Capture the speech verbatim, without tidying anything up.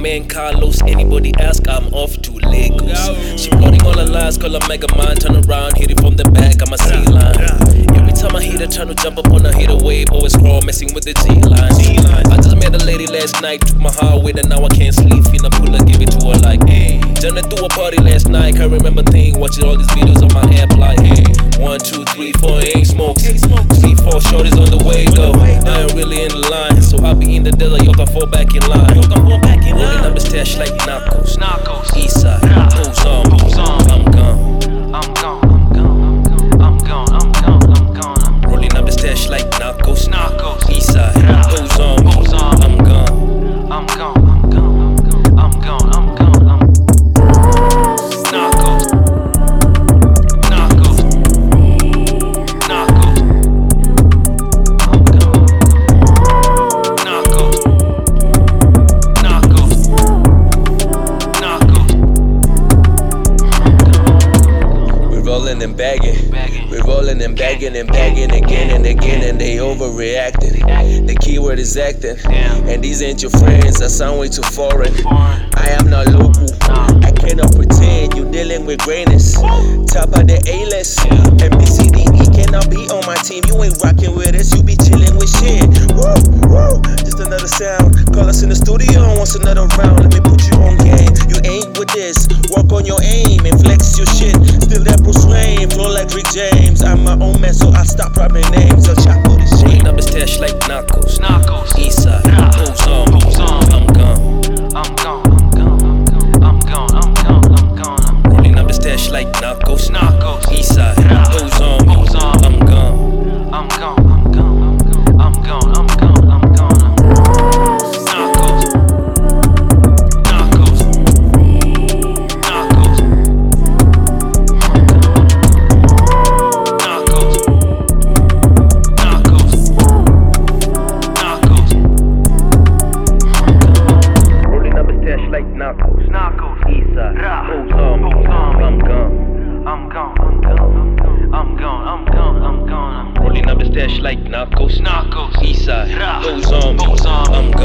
man Carlos. Anybody ask, I'm off to Lagos. She plotting all her lies, call her Mega Man. Turn around, hit it from the back, I'm a sea line. Every time I hit her, trying to jump up on her, hit a wave, always scroll, messing with the G-line. I just met a lady last night, took my heart with her, now I can't sleep. Finna pull her, give it to her like, hey. Turned her through a party last night, can't remember thing, watching all these videos on my app like, hey. One, two, three, four, ain't smokes. Three, four shorties on the way though. I ain't really in the line, so I be in the desert, yo, can fall back in line. Rolling up the stash like Narcos. Eastside, moves on, moves on. I'm gone. I'm gone. I'm gone. I'm gone. I'm gone. I'm gone. I'm rolling up the stash like Narcos. Eastside, moves on, moves on. I'm gone. I'm gone. I'm gone. I'm gone. I'm gone. I'm Narcos. Narcos. Narcos. I'm gone. Narcos. Narcos. Narcos. We're rolling and bagging. We're rolling and bagging and bagging again and again, and they overreacting. The keyword is acting, and these ain't your friends. I sound way too foreign. I am not local. I cannot pretend you dealing with greatness. Top of the A-list. And B C D E cannot be on my team. You ain't rocking with us. You be chilling with shit. Woo, woo. Just another sound. Call us in the studio and wants another round. Let me put you on game. You ain't with this. Work on your aim and flex your shit. Still that Bruce Wayne, flow like Rick James. I'm my own man, so I stop rapping names. I'll chop all this shit. Rolling up a stash like Narcos. Narcos. Eastside, moves on, moves on. I'm gone. I'm gone. I'm gone. I'm gone. I'm gone. I'm gone. I'm rolling up the stash like Narcos. Narcos. Eastside, moves on, moves on. I'm gone. I'm gone. I'm gone. I'm gone. I'm gone. I'm gone. I'm Narcos. Narcos. Narcos. Narcos. Narcos. Narcos. Rolling up a stash like Narcos. Narcos. Eastside. Moves on. Moves on. I'm gone. I'm gone. I'm gone. I'm gone. I'm gone. I'm gone. I'm rolling up a stash like Narcos. Narcos. Eastside. Moves on. Moves on. I'm